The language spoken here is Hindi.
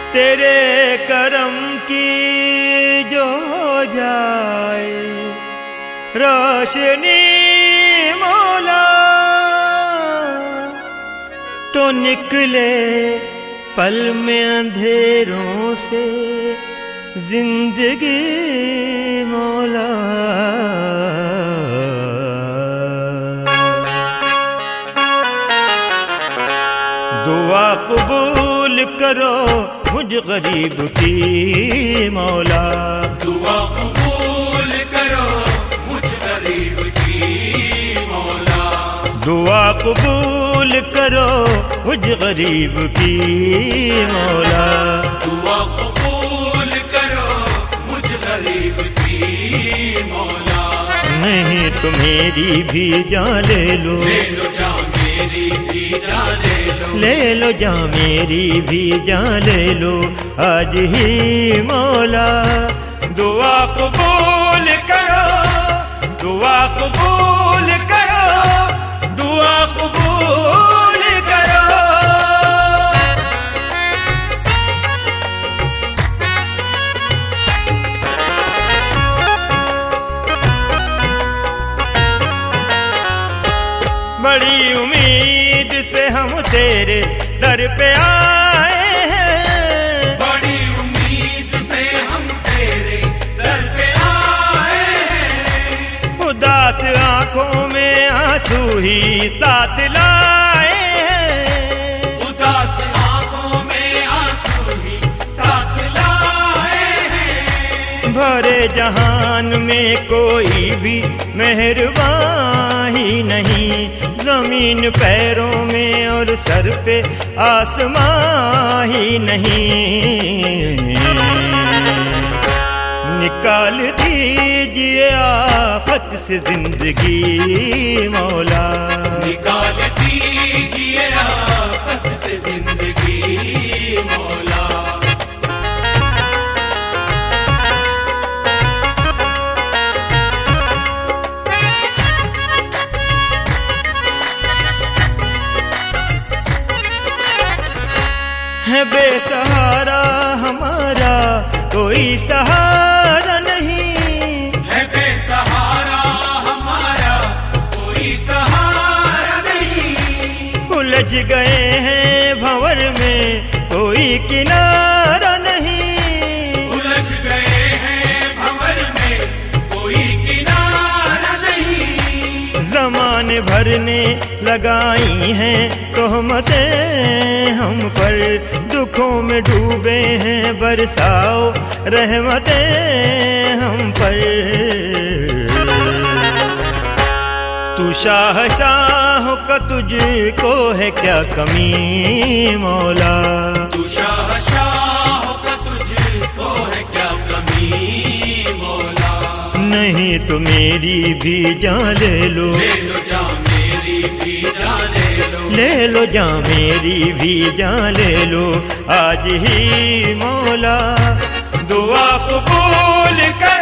तेरे करम की जो जाए रोशनी मौला, तो निकले पल में अंधेरों से जिंदगी मौला। दुआ कबूल करो मुझ गरीब की मौला। दुआ कबूल करो मुझ गरीब की मौला। दुआ कबूल करो मुझ गरीब की मौला। दुआ कबूल करो मुझ गरीब की मौला। नहीं तो मेरी भी जान ले लो, ले लो जान मेरी भी जान ले लो। ले लो जा मेरी भी जान ले लो आज ही मौला। दुआ कबूल करो, दुआ कबूल करो, दुआ कबूल करो। बड़ी उम्मीद से हम तेरे दर पे आए हैं। बड़ी उम्मीद से हम तेरे दर पे आए हैं। उदास आंखों में आंसू ही साथ लाए हैं। उदास आंखों में आंसू ही साथ लाए हैं। भरे जहान में कोई भी मेहरबान ही नहीं, जमीन पैरों में और सर पे आसमां ही नहीं। निकाल दीजिए आफत से जिंदगी मौला। निकाल दीजिए आफत से जिंदगी मौला। है बेसहारा हमारा कोई सहारा नहीं। है बेसहारा हमारा कोई सहारा नहीं। उलझ गए हैं भंवर में कोई किनारा नहीं। उलझ गए हैं भंवर में कोई किनारा नहीं। ज़माने भर ने लगाई हैं तोहमतें हम पर, दुखों में डूबे हैं बरसाओ रहमतें हम पर। तू शाह शाह का तुझको है क्या कमी मौला। तू शाह शाह का तुझको है क्या कमी मौला। नहीं तो मेरी भी जान ले लो, ले लो जा मेरी भी जान ले लो। ले लो जा मेरी भी जान ले लो आज ही मौला। दुआ कबूल कर